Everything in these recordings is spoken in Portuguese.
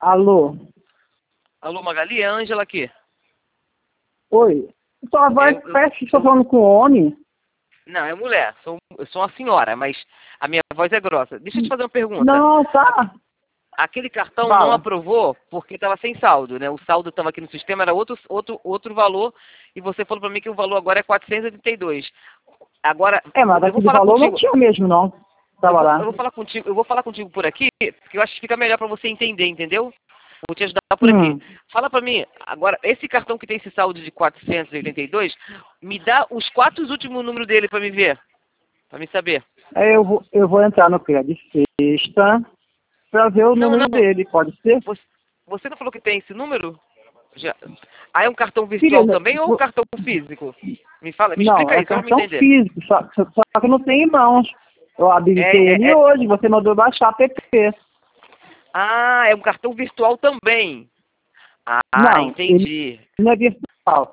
Alô? Alô, Magali? É a Ângela aqui. Oi? Sua voz parece que estou falando com homem. Não, é mulher. Eu sou uma senhora, mas a minha voz é grossa. Deixa eu te fazer uma pergunta. Não, tá. Aquele cartão não Fala. aprovou porque estava sem saldo, né? O saldo estava aqui no sistema, era outro valor, e você falou para mim que o valor agora é 482. Agora, Mas eu vou aquele falar valor não contigo. tinha mesmo, não. Tava lá. Eu vou falar contigo por aqui, porque eu acho que fica melhor para você entender, entendeu? Vou te ajudar por aqui. Fala para mim, agora, esse cartão que tem esse saldo de 482, me dá os 4 últimos números dele para me ver, para me saber. Eu vou entrar no crédito sexta para ver o número dele, pode ser? Você não falou que tem esse número? Já. Ah, é um cartão virtual também ou um cartão físico? Me fala, me explica aí, só para me cartão entender. físico, só que não tem em mãos. Eu habilitei ele hoje, você mandou baixar app. Ah, é um cartão virtual também. Ah, Não, entendi. ele não é virtual.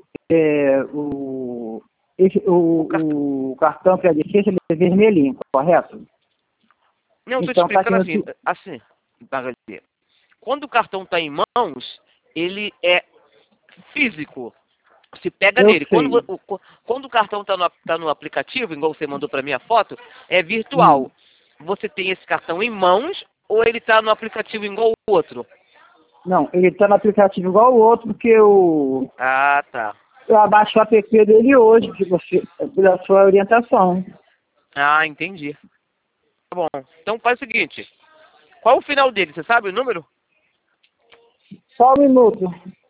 O cartão que é de ciência, ele é vermelhinho, correto? Não, estou te Então, tá explicando assim, Magali. Quando o cartão está em mãos, ele é físico. Se pega nele. Quando o cartão está no aplicativo, igual você mandou para mim a foto, é virtual. Você tem esse cartão em mãos ou ele está no aplicativo igual o outro? Não, ele está no aplicativo igual o outro, porque eu abaixo o app dele hoje, pela sua orientação. Ah, entendi. Tá bom. Então faz o seguinte. Qual o final dele? Você sabe o número? Só um minuto.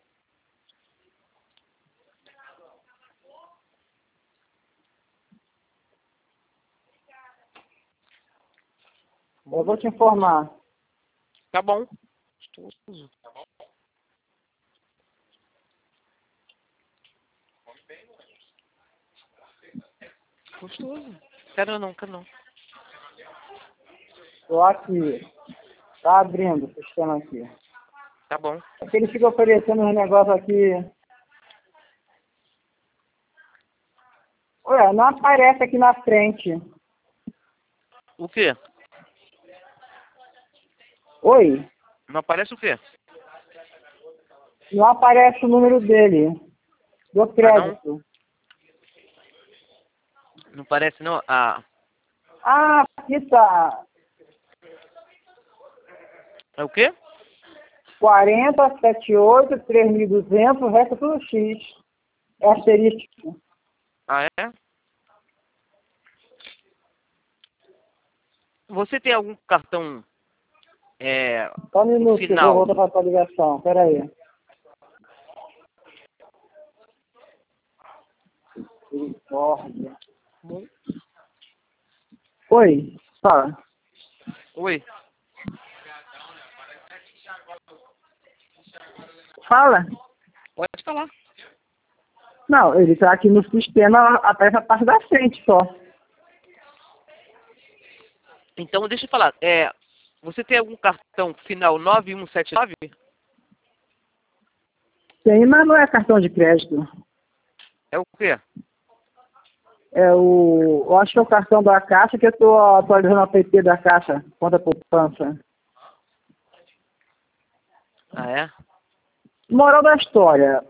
Eu vou te informar. Tá bom. Gostoso. Quero não, quero não. Tô aqui. Tá abrindo o sistema aqui. Tá bom. É que ele fica oferecendo uns negócios aqui. Ué, não aparece aqui na frente. O quê? Oi? Não aparece o quê? Não aparece o número dele. Do crédito. Não parece não? Aqui tá. É o quê? 40, 78, 3.200, o resto é tudo X. É asterístico. Ah, é? Você tem algum cartão Só um minuto que eu vou final? voltar para a ligação. Pera aí. Misericórdia. Oi, fala. Oi. Fala. Pode falar. Não, ele está aqui no sistema até essa parte da frente só. Então, deixa eu falar. Você tem algum cartão final 9179? Tem, mas não é cartão de crédito. É o quê? Eu acho que é o cartão da Caixa, que eu estou atualizando o app da Caixa, conta poupança. Ah, é? Moral da história.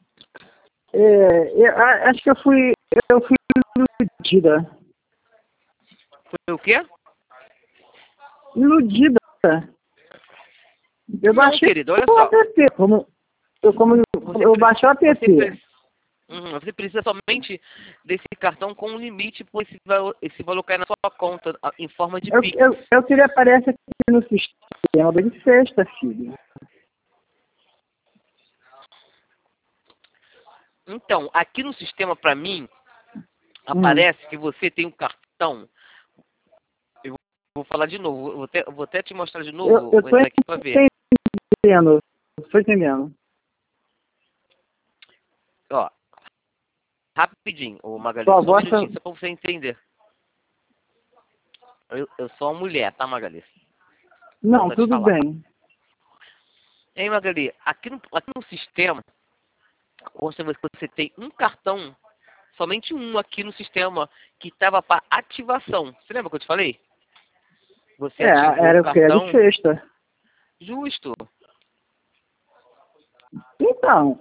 Acho que eu fui iludida. Foi o quê? Iludida. Eu Não, baixei querido, olha o só. app. Eu baixei o app. Você precisa somente desse cartão com um limite, pois esse valor cai na sua conta em forma de PIX. Eu queria aparecer aqui no sistema de sexta, filho. Então, aqui no sistema, para mim, aparece que você tem um cartão. Eu vou falar de novo. Vou até te mostrar de novo. Eu Vou tô entrar aqui para ver. entendendo. Estou entendendo. Ó, rapidinho, ô Magali. Só Só um minutinho, só para você entender. Eu sou uma mulher, tá, Magali? Não, tudo bem. Hein, Magali? Aqui no sistema, você tem um cartão, somente um aqui no sistema, que estava para ativação. Você lembra que eu te falei? Você ativou era o o crédito cartão. sexta. Justo. Então,